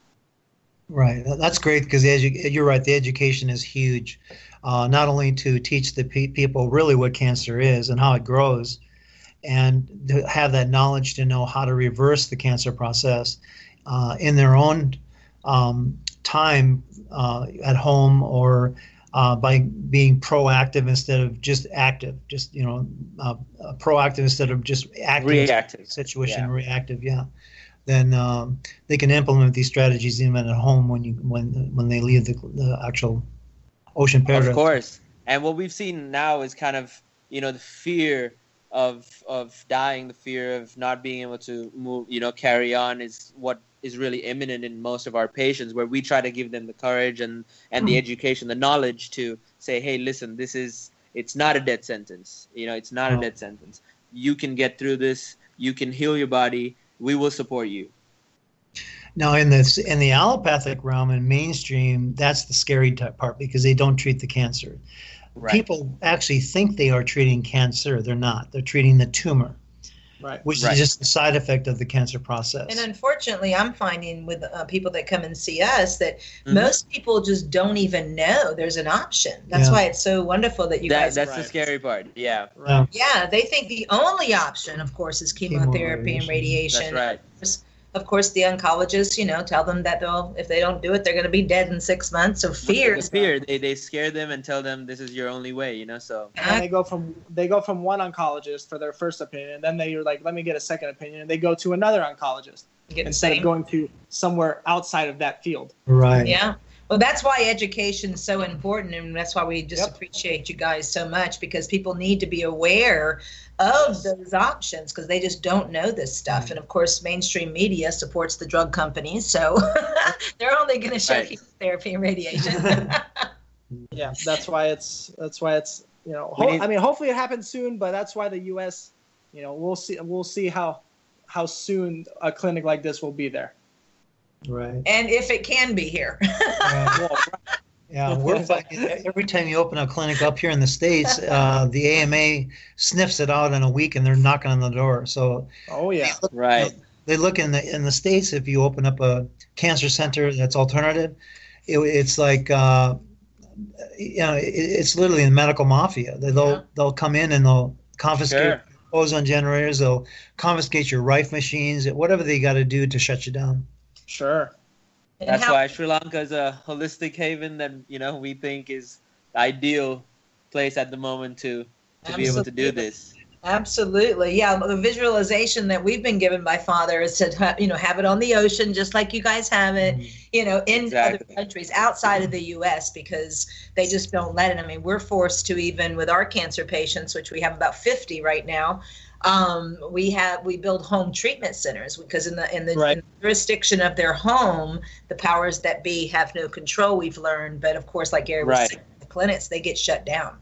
Right. That's great because edu- you're right. The education is huge, uh, not only to teach the pe- people really what cancer is and how it grows, and to have that knowledge to know how to reverse the cancer process uh, in their own um, time uh, at home, or Uh, by being proactive instead of just active, just, you know, uh, uh, proactive instead of just active reactive situation, yeah. reactive, yeah. Then um, they can implement these strategies even at home when you when when they leave the, the actual ocean paradise. Of course, and what we've seen now is kind of, you know, the fear of of dying, the fear of not being able to move, you know, carry on is what is really imminent in most of our patients, where we try to give them the courage and, and the education, the knowledge to say, hey, listen, this is, it's not a death sentence. You know, it's not no. a death sentence. You can get through this. You can heal your body. We will support you. Now, in this, in the allopathic realm and mainstream, that's the scary type part because they don't treat the cancer. Right. People actually think they are treating cancer. They're not. They're treating the tumor. Right. Which right. is just a side effect of the cancer process. And unfortunately, I'm finding with uh, people that come and see us that mm-hmm. most people just don't even know there's an option. That's yeah. why it's so wonderful that you that, guys. That's right. the scary part. Yeah. Right. Yeah, they think the only option, of course, is chemotherapy Chemo, and radiation. That's right. Of course, the oncologists, you know, tell them that they'll, if they don't do it, they're going to be dead in six months. So fear, the fear. They they scare them and tell them this is your only way, you know. So and they go from they go from one oncologist for their first opinion, and then they're like, let me get a second opinion, and they go to another oncologist instead of going to somewhere outside of that field. Right. Yeah. Well, that's why education is so important, and that's why we just yep. appreciate you guys so much, because people need to be aware of those options because they just don't know this stuff. Mm-hmm. And of course, mainstream media supports the drug companies, so they're only going to show right. chemotherapy and radiation. Yeah, that's why it's that's why it's you know. Ho- need- I mean, hopefully it happens soon, but that's why the U S, you know, we'll see we'll see how how soon a clinic like this will be there. Right. And if it can be here. uh, Yeah, we're finding every time you open a clinic up here in the States, uh, the A M A sniffs it out in a week, and they're knocking on the door. So, oh yeah, they look, right. You know, they look in the in the States. If you open up a cancer center that's alternative, it, it's like uh, you know, it, it's literally the medical mafia. They'll yeah. they'll come in and they'll confiscate sure. ozone generators. They'll confiscate your Rife machines. Whatever they got to do to shut you down. Sure. And That's how- why Sri Lanka is a holistic haven that, you know, we think is the ideal place at the moment to, to Absolutely. be able to do this. Absolutely. Yeah. The visualization that we've been given by Father is to, you know, have it on the ocean, just like you guys have it, you know, in Exactly. other countries outside of the U S, because they just don't let it. I mean, we're forced to, even with our cancer patients, which we have about fifty right now, um, we have, we build home treatment centers because in the, in the, right. in the jurisdiction of their home, the powers that be have no control, we've learned. But of course, like Gary was right. saying, the clinics, they get shut down.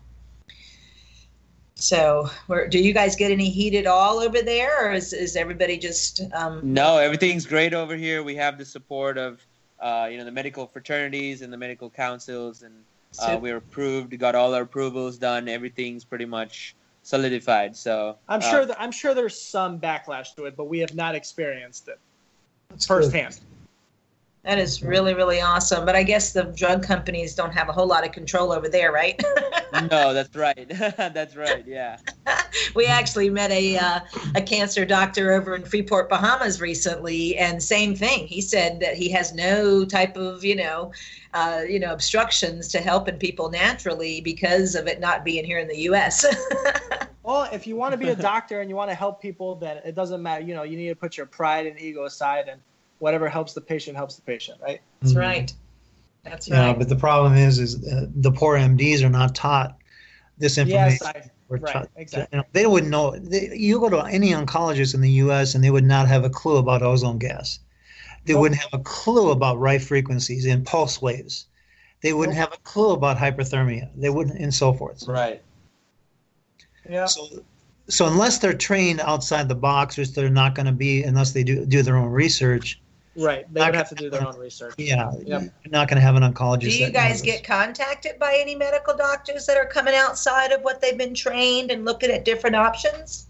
So, where, do you guys get any heat at all over there, or is, is everybody just? Um... No, everything's great over here. We have the support of, uh, you know, the medical fraternities and the medical councils, and uh, we're approved. Got all our approvals done. Everything's pretty much solidified. So I'm uh, sure that I'm sure there's some backlash to it, but we have not experienced it That's firsthand. good. That is really, really awesome. But I guess the drug companies don't have a whole lot of control over there, right? No, that's right. That's right. Yeah. We actually met a uh, a cancer doctor over in Freeport, Bahamas recently, and same thing. He said that he has no type of, you know, uh, you know, obstructions to helping people naturally because of it not being here in the U S Well, if you want to be a doctor and you want to help people, then it doesn't matter. You know, you need to put your pride and ego aside, and whatever helps the patient helps the patient, right? That's right. That's Yeah, right. but the problem is, is uh, the poor M Ds are not taught this information. Yes, I, We're right, taught- exactly. you know, they wouldn't know. They, you go to any oncologist in the U S and they would not have a clue about ozone gas. They Nope. wouldn't have a clue about Rife frequencies and pulse waves. They wouldn't Nope. have a clue about hyperthermia. They wouldn't, and so forth. Right. Yeah. So, so unless they're trained outside the box, which they're not going to be unless they do do their own research. Right. They Not would have to gonna- do their own research. Yeah, Yep. you're not going to have an oncologist. Do you that guys knows get this. contacted by any medical doctors that are coming outside of what they've been trained and looking at different options?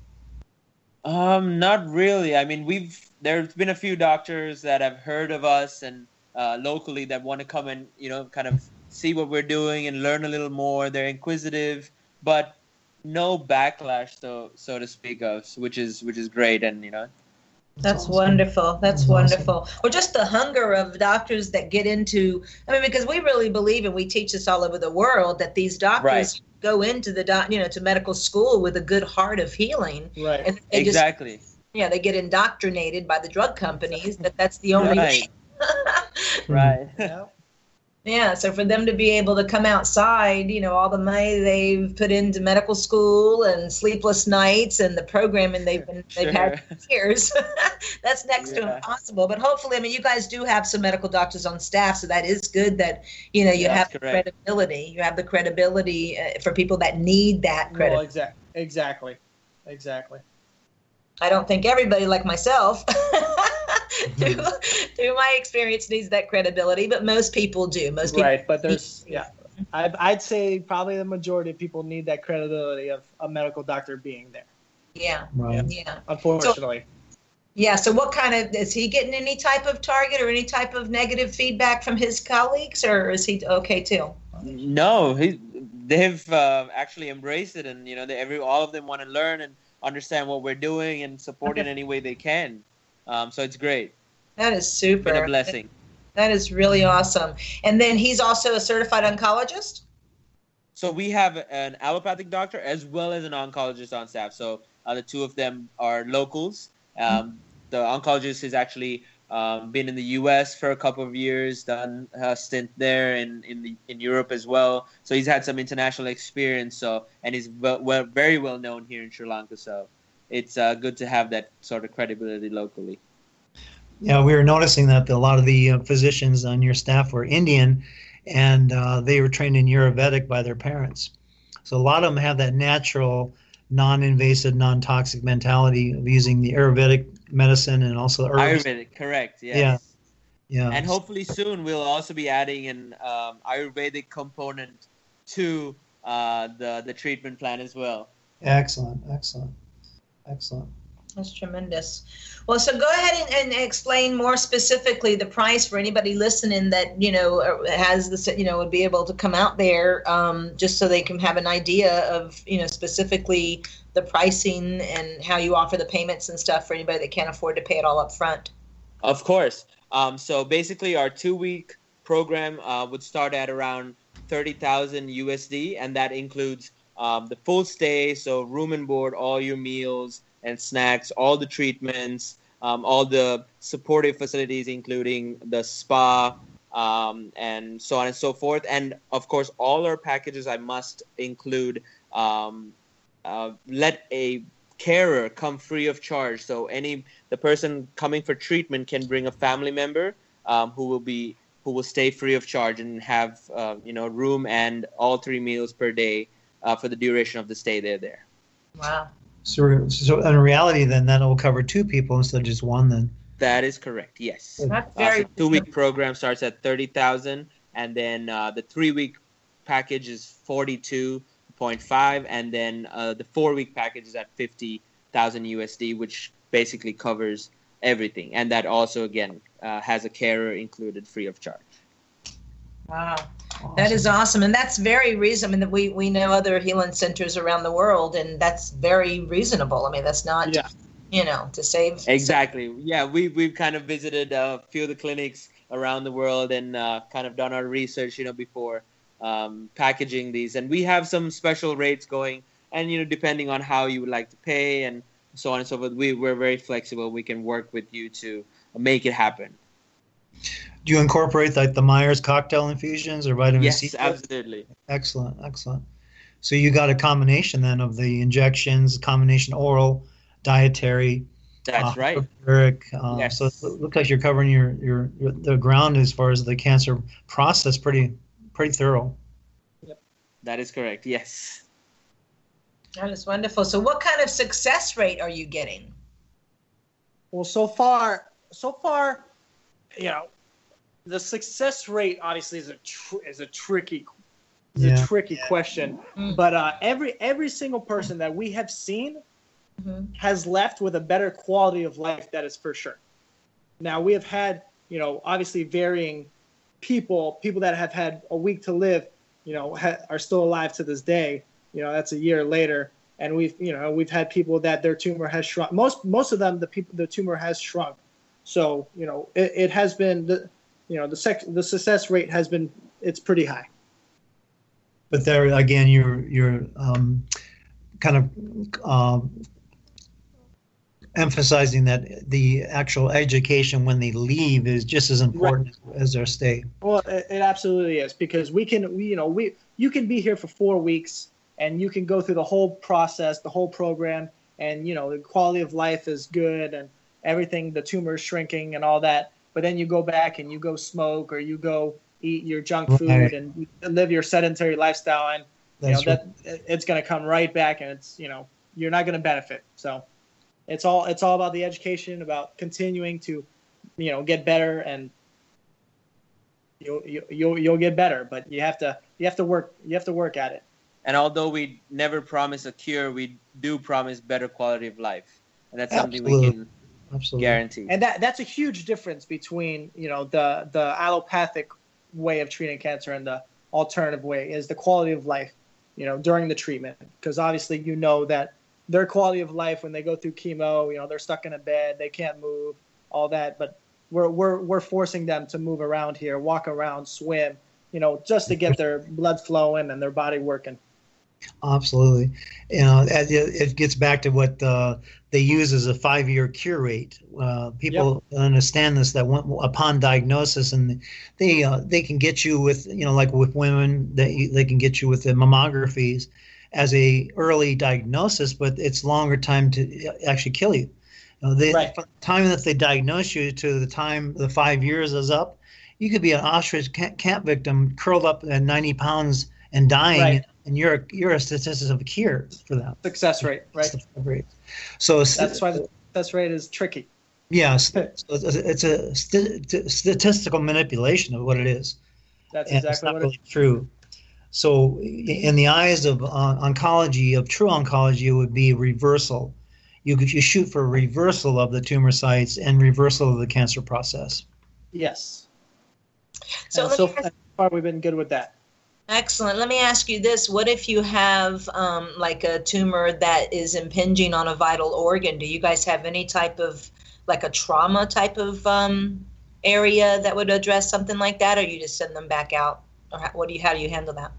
Um, not really. I mean, we've there's been a few doctors that have heard of us and uh, locally that want to come and, you know, kind of see what we're doing and learn a little more. They're inquisitive, but no backlash, so so to speak of, which is which is great. And you know, That's awesome. wonderful. That's That's wonderful. Or just the hunger of doctors that get into, I mean, because we really believe, and we teach this all over the world, that these doctors Right. go into the, doc, you know, to medical school with a good heart of healing. Right. And they just, exactly. yeah, they get indoctrinated by the drug companies that that's the only Right. way. Right. Yeah. Yeah, so for them to be able to come outside, you know, all the money they've put into medical school and sleepless nights and the programming they've been they've had Sure. for years, that's next to Yeah. impossible. But hopefully, I mean, you guys do have some medical doctors on staff, so that is good that, you know, you That's have the correct. credibility. You have the credibility uh, for people that need that Well, credibility. exactly. Exactly. Exactly. I don't think everybody like myself, through, through my experience, needs that credibility, but most people do. Most people, Right. But there's, yeah. I'd, I'd say probably the majority of people need that credibility of a medical doctor being there, yeah, Right. yeah. unfortunately. Yeah, so what kind of, is he getting any type of target or any type of negative feedback from his colleagues, or is he okay too? No, he, they've uh, actually embraced it, and you know, they, every all of them want to learn and understand what we're doing and support in any way they can. Um, so it's great. That is super. Been a blessing. That is really awesome. And then he's also a certified oncologist? So we have an allopathic doctor as well as an oncologist on staff. So uh, the two of them are locals. Um, the oncologist has actually um, been in the U S for a couple of years, done a stint there in in, the, in Europe as well. So he's had some international experience. So and he's well, well, very well known here in Sri Lanka. So it's uh, good to have that sort of credibility locally. Yeah, we were noticing that a lot of the uh, physicians on your staff were Indian, and uh, they were trained in Ayurvedic by their parents. So a lot of them have that natural, non-invasive, non-toxic mentality of using the Ayurvedic medicine and also herbs. Ayurvedic, correct? Yes. Yeah. Yeah. And hopefully soon we'll also be adding an um, Ayurvedic component to uh, the the treatment plan as well. Excellent, excellent, excellent. That's tremendous. Well, so go ahead and, and explain more specifically the price for anybody listening that, you know, has this, you know, would be able to come out there, um, just so they can have an idea of, you know, specifically the pricing and how you offer the payments and stuff for anybody that can't afford to pay it all up front. Of course. Um, so basically our two-week program uh, would start at around thirty thousand U S D, and that includes um, the full stay, so room and board, all your meals and snacks, all the treatments, um, all the supportive facilities, including the spa, um, and so on and so forth. And of course, all our packages, I must include, um, uh, let a carer come free of charge. So any the person coming for treatment can bring a family member um, who will be who will stay free of charge and have uh, you know room and all three meals per day uh, for the duration of the stay they're there. Wow. So, so in reality, then that will cover two people instead of just one. Then that is correct. Yes. That's very. Uh, so two-week program starts at thirty thousand, and then uh, the three-week package is forty-two point five, and then uh, the four-week package is at fifty thousand U S D, which basically covers everything, and that also again uh, has a carer included, free of charge. Wow. Awesome. That is awesome. And that's very reasonable. I mean, we, we know other healing centers around the world, and that's very reasonable. I mean, that's not, yeah. you know, to save. Exactly. Yeah, we, we've kind of visited a few of the clinics around the world and uh, kind of done our research, you know, before um, packaging these. And we have some special rates going, and, you know, depending on how you would like to pay and so on and so forth, we, we're very flexible. We can work with you to make it happen. Do you incorporate like the Myers cocktail infusions or vitamin yes, C? Yes, absolutely. Excellent, excellent. So you got a combination then of the injections, combination oral, dietary. That's uh, right. Uh, yes. So it looks like you're covering your, your your the ground as far as the cancer process pretty pretty thorough. Yep. That is correct. Yes. That is wonderful. So what kind of success rate are you getting? Well, so far, so far, you know, the success rate obviously is a tr- is a tricky is yeah. a tricky yeah. question. Mm-hmm. But uh, every every single person that we have seen mm-hmm. has left with a better quality of life. That is for sure. Now we have had, you know, obviously varying people, people that have had a week to live, you know, ha- are still alive to this day. You know, that's a year later, and we've you know we've had people that their tumor has shrunk. Most most of them, the people the tumor has shrunk. So you know, it, it has been the you know the sec- the success rate has been it's pretty high. But there again, you're you're um, kind of um, emphasizing that the actual education when they leave is just as important right. as their stay. Well, it, it absolutely is, because we can we you know we you can be here for four weeks and you can go through the whole process, the whole program, and you know the quality of life is good and everything, the tumor is shrinking and all that. But then you go back and you go smoke or you go eat your junk food right. and live your sedentary lifestyle, and you That's know right. that it's going to come right back, and it's you know you're not going to benefit. So it's all it's all about the education, about continuing to you know get better, and you'll you'll you'll get better. But you have to you have to work you have to work at it. And although we never promise a cure, we do promise better quality of life, and that's Absolutely. something we can. Absolutely. Guaranteed. And that that's a huge difference between, you know, the, the allopathic way of treating cancer and the alternative way is the quality of life, you know, during the treatment. Because obviously, you know, that their quality of life when they go through chemo, you know, they're stuck in a bed, they can't move, all that. But we're we're we're forcing them to move around here, walk around, swim, you know, just to get their blood flowing and their body working. Absolutely. You know, it gets back to what uh, they use as a five-year cure rate. Uh, people yep. understand this, that when, upon diagnosis, and they uh, they can get you with, you know, like with women, they, they can get you with the mammographies as a early diagnosis, but it's longer time to actually kill you. You know, they, right. From the time that they diagnose you to the time the five years is up, you could be an Auschwitz camp victim curled up at ninety pounds and dying. Right. And you're a, you're a statistic of a cure for that. Success rate, right? Rate. So that's why the success rate is tricky. Yes, so it's a, it's a st- statistical manipulation of what it is. That's And it's exactly not what really it is. true. So, in the eyes of uh, oncology, of true oncology, it would be reversal. You you shoot for reversal of the tumor sites and reversal of the cancer process. Yes. So, And let so me ask, far, we've been good with that. excellent. Let me ask you this: what if you have um, like a tumor that is impinging on a vital organ? Do you guys have any type of like a trauma type of um, area that would address something like that, or you just send them back out, or how, what do you how do you handle that?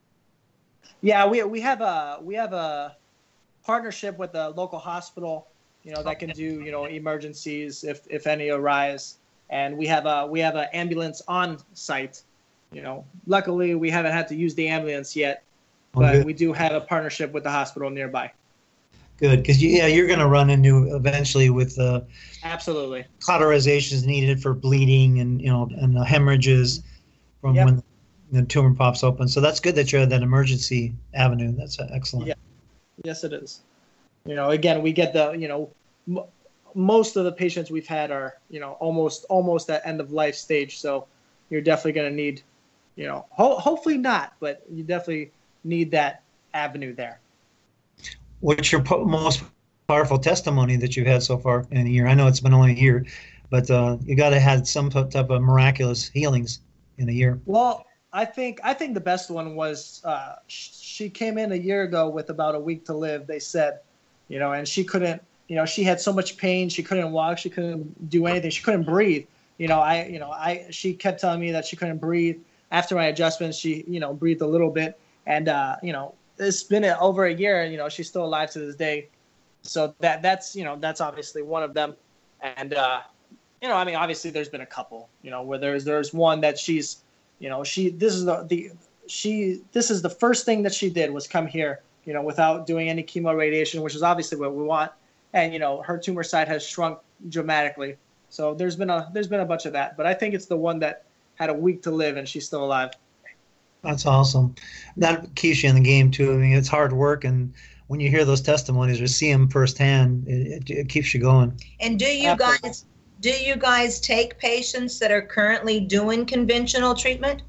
Yeah, we we have a we have a partnership with a local hospital, you know, that can do, you know, emergencies if if any arise, and we have a we have an ambulance on site. You know, luckily we haven't had to use the ambulance yet, but Okay. we do have a partnership with the hospital nearby. Good, because you, yeah, you're going to run into eventually with uh, Absolutely. cauterizations needed for bleeding and you know and the hemorrhages from Yep. when the tumor pops open. So that's good that you have that emergency avenue. That's uh, excellent. Yeah. Yes, it is. You know, again, we get the, you know, m- most of the patients we've had are, you know, almost almost at end of life stage. So you're definitely going to need, you know, ho- hopefully not, but you definitely need that avenue there. What's your po- most powerful testimony that you've had so far in a year? I know it's been only a year, but uh, you got to have some type of miraculous healings in a year. Well, I think I think the best one was uh, sh- she came in a year ago with about a week to live. They said, you know, and she couldn't, you know, she had so much pain. She couldn't walk. She couldn't do anything. She couldn't breathe. You know, I, you know, I. She kept telling me that she couldn't breathe. After my adjustments, she, you know, breathed a little bit, and uh, you know, it's been over a year. You know, she's still alive to this day. So that that's you know that's obviously one of them, and uh, you know, I mean, obviously there's been a couple. You know, where there's there's one that she's. You know, she this is the, the she this is the first thing that she did was come here, you know, without doing any chemo radiation, which is obviously what we want. And you know, her tumor site has shrunk dramatically. So there's been a there's been a bunch of that, but I think it's the one that had a week to live and she's still alive. That's awesome. That keeps you in the game too. I mean, it's hard work, and when you hear those testimonies or see them firsthand, it, it, it keeps you going. And do you Absolutely. guys do you guys take patients that are currently doing conventional treatment?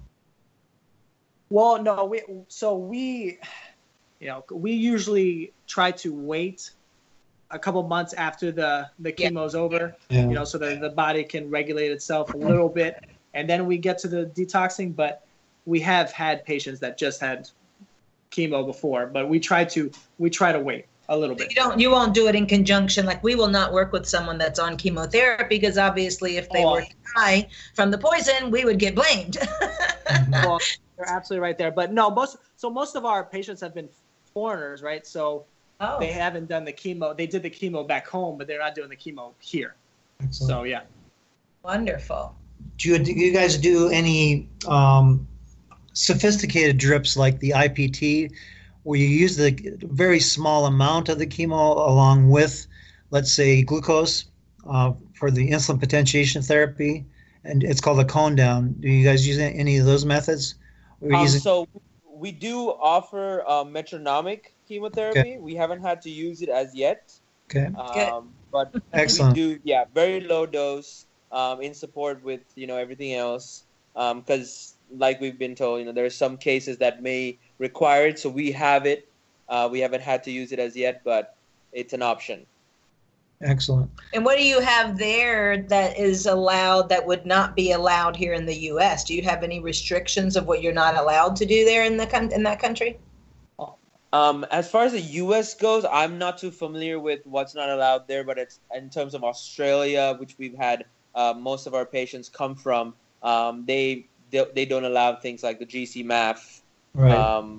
Well, no, we so we, you know, we usually try to wait a couple months after the the Yeah. chemo's over, Yeah. you know, so that the body can regulate itself a little bit, and then we get to the detoxing. But we have had patients that just had chemo before, but we try to we try to wait a little bit. You don't you won't do it in conjunction. Like, we will not work with someone that's on chemotherapy, because obviously if they Oh. were to die from the poison, we would get blamed. Well, you're absolutely right there. But no, most so most of our patients have been foreigners, right? So Oh, they haven't done the chemo. They did the chemo back home, but they're not doing the chemo here. Excellent. So yeah. wonderful. Do you, do you guys do any um, sophisticated drips like the I P T, where you use the very small amount of the chemo along with, let's say, glucose uh, for the insulin potentiation therapy, and it's called a cone down? Do you guys use any of those methods? Or Um, using, so we do offer uh, metronomic chemotherapy. We haven't had to use it as yet, okay, um, but excellent. we do, yeah, very low dose um, in support with you know everything else. Because like we've been told, you know, there are some cases that may require it, so we have it. Uh, we haven't had to use it as yet, but it's an option. Excellent. And what do you have there that is allowed that would not be allowed here in the U S? Do you have any restrictions of what you're not allowed to do there in the con- in that country? Um, as far as the U S goes, I'm not too familiar with what's not allowed there, but it's in terms of Australia, which we've had uh, most of our patients come from. Um, they, they they don't allow things like the G C M A F. Right. Um,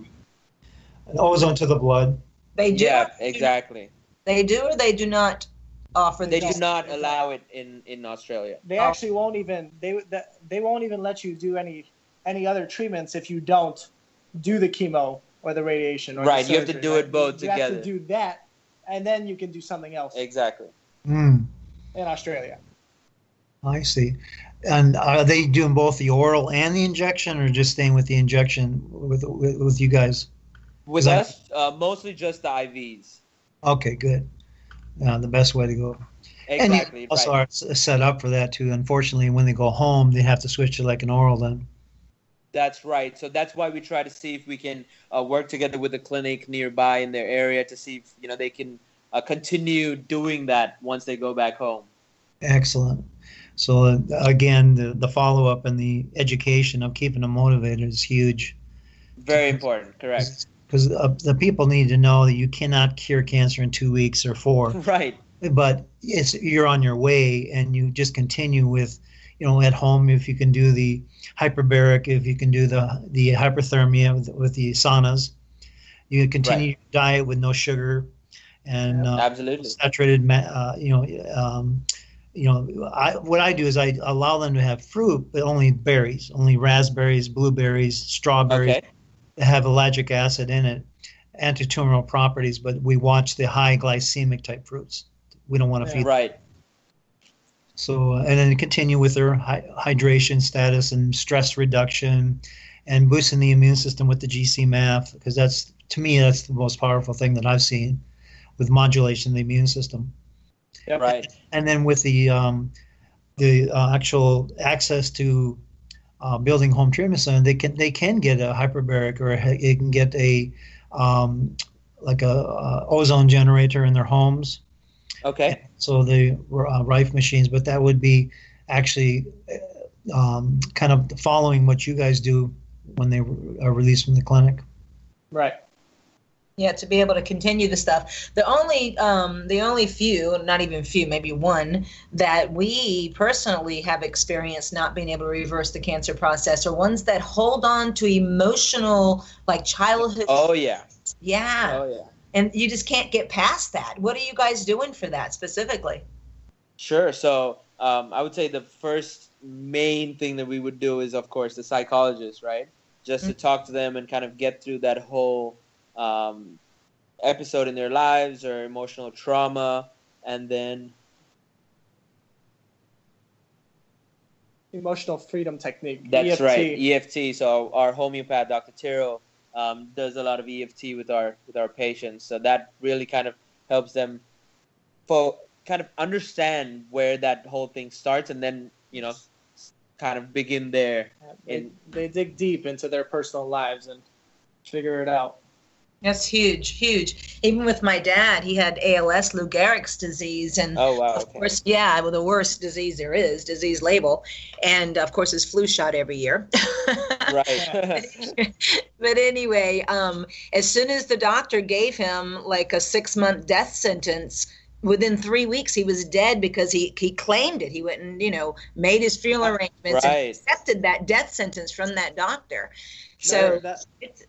Ozone to the blood. They do. yeah, exactly. They do, or they do not offer. They that? do not allow it in, in Australia. They actually won't even they they won't even let you do any any other treatments if you don't do the chemo or the radiation. Or the Right, you have to surgery, do right? it both you, together. You have to do that, and then you can do something else Exactly. Mm, in Australia. I see. And are they doing both the oral and the injection, or just staying with the injection with with, with you guys? With Is that- us, uh, mostly just the I Vs. Okay, good. Uh, the best way to go. Exactly. And also right. are s- set up for that too. Unfortunately, when they go home, they have to switch to like an oral then. That's right. So that's why we try to see if we can uh, work together with a clinic nearby in their area to see if you know they can uh, continue doing that once they go back home. Excellent. So uh, again, the, the follow up and the education of keeping them motivated is huge. Very important. Correct. Because uh, the people need to know that you cannot cure cancer in two weeks or four. Right. But it's you're on your way, and you just continue with, you know, at home if you can do the hyperbaric, if you can do the the hyperthermia with, with the saunas, you continue Right. your diet with no sugar and uh, Absolutely. saturated, ma- uh, you know, um, you know, I, what I do is I allow them to have fruit, but only berries, only raspberries, blueberries, strawberries Okay. that have ellagic acid in it, antitumoral properties, but we watch the high glycemic type fruits. We don't want to Yeah. feed. Right. So, uh, and then continue with their hy- hydration status and stress reduction and boosting the immune system with the G C M A F, because that's, to me, that's the most powerful thing that I've seen with modulation of the immune system. Yep. Right. And then with the um, the uh, actual access to uh, building home treatment center, they can they can get a hyperbaric, or a, they can get a um, like a, a ozone generator in their homes. Okay. So the uh, Rife machines, but that would be actually um, kind of following what you guys do when they are released from the clinic. Right. Yeah, to be able to continue the stuff. The only, um, the only few, not even few, maybe one that we personally have experienced not being able to reverse the cancer process are ones that hold on to emotional, like childhood. Oh yeah. Yeah, Oh yeah. and you just can't get past that. What are you guys doing for that specifically? Sure. So um, I would say the first main thing that we would do is, of course, the psychologist, right? Just to talk to them and kind of get through that whole um, episode in their lives or emotional trauma, and then Emotional freedom technique. that's E F T. right, E F T. So our homeopath, Doctor Tiro, um, does a lot of E F T with our with our patients. So that really kind of helps them for kind of understand where that whole thing starts, and then you know kind of begin there. They, in they dig deep into their personal lives and figure it out. That's huge, huge. Even with my dad, he had A L S, Lou Gehrig's disease, and Oh wow! of Okay. course, yeah, well, the worst disease there is, disease label, and of course, his flu shot every year. Right. But anyway, um, as soon as the doctor gave him like a six-month death sentence, within three weeks he was dead because he he claimed it. He went and you know made his funeral arrangements and Right. accepted that death sentence from that doctor. So No, that, it's,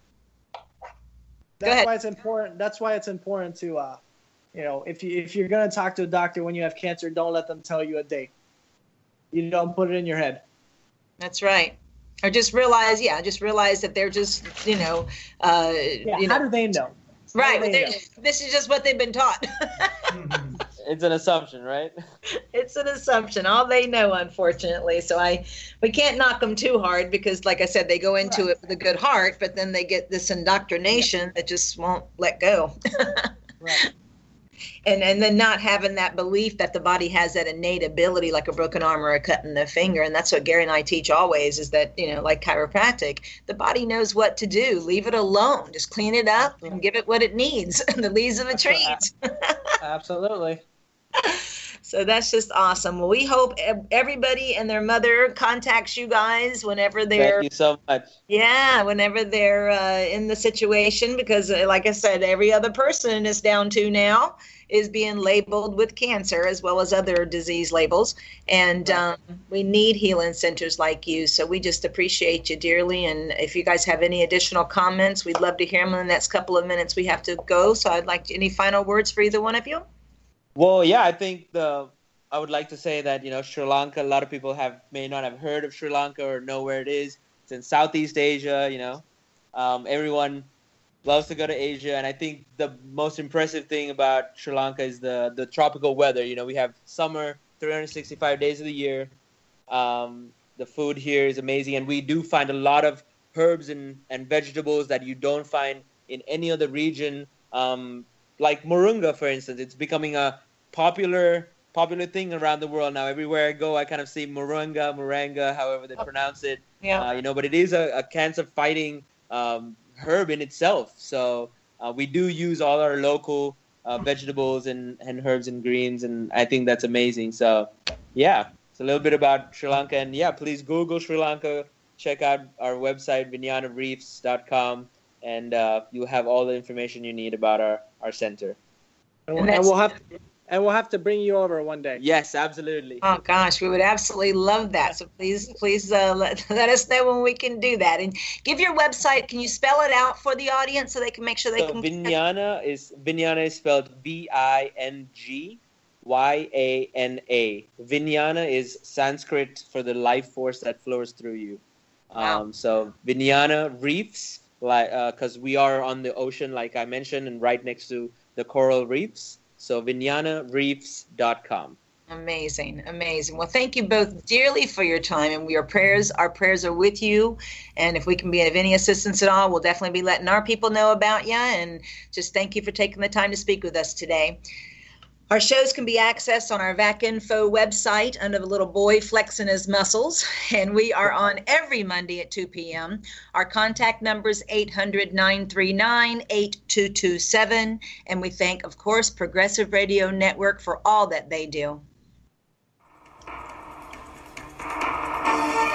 that's ahead. why it's important. That's why it's important to, uh, you know, if you if you're gonna talk to a doctor when you have cancer, don't let them tell you a date. You don't put it in your head. that's right. Or just realize, yeah, just realize that they're just, you know, uh, Yeah. you How know, do they know? right. How But do they they're- know? this is just what they've been taught. It's an assumption, right? It's an assumption. All they know, unfortunately. So I, we can't knock them too hard because, like I said, they go into Right. it with a good heart, but then they get this indoctrination that just won't let go. Right. and and then not having that belief that the body has that innate ability, like a broken arm or a cut in the finger. And that's what Gary and I teach always, is that, you know, like chiropractic, the body knows what to do. Leave it alone. Just clean it up and give it what it needs. The leaves of the trees. Absolutely. So that's just awesome. Well, we hope ev- everybody and their mother contacts you guys whenever they're, Thank you so much. yeah, whenever they're uh, in the situation, because uh, like I said, every other person is down to now is being labeled with cancer as well as other disease labels. And um, we need healing centers like you. So we just appreciate you dearly. And if you guys have any additional comments, we'd love to hear them in the next couple of minutes. We have to go. So I'd like to, any final words for either one of you? Well, yeah, I think the I would like to say that you know Sri Lanka. A lot of people have may not have heard of Sri Lanka or know where it is. It's in Southeast Asia. You know, um, everyone loves to go to Asia, and I think the most impressive thing about Sri Lanka is the the tropical weather. You know, we have summer, three hundred sixty-five days of the year. Um, the food here is amazing, and we do find a lot of herbs and, and vegetables that you don't find in any other region. Um, like moringa, for instance, it's becoming a popular popular thing around the world now. Everywhere I go, I kind of see moringa, moringa, however they pronounce it. Yeah. Uh, you know, but it is a, a cancer-fighting um, herb in itself. So uh, we do use all our local uh, vegetables and, and herbs and greens, and I think that's amazing. So, yeah, it's a little bit about Sri Lanka. And, yeah, please Google Sri Lanka. Check out our website, vinyana reefs dot com, and uh, you'll have all the information you need about our, our center. And we'll, and we'll have to, and we'll have to bring you over one day. Yes, absolutely. Oh gosh, we would absolutely love that. So please, please uh, let, let us know when we can do that. And give your website. Can you spell it out for the audience so they can make sure they so can? Vinyana is Vinyana is spelled V I N G Y A N A. Vinyana is Sanskrit for the life force that flows through you. Wow. Um, so Vinyana Reefs, like because uh, we are on the ocean, like I mentioned, and right next to the coral reefs. So vinyana reefs dot com. Amazing, amazing. Well, thank you both dearly for your time, and your prayers, our prayers are with you. And if we can be of any assistance at all, we'll definitely be letting our people know about you. And just thank you for taking the time to speak with us today. Our shows can be accessed on our VacInfo website under the little boy flexing his muscles, and we are on every Monday at two p.m. Our contact number is eight hundred, nine three nine, eight two two seven, and we thank, of course, Progressive Radio Network for all that they do.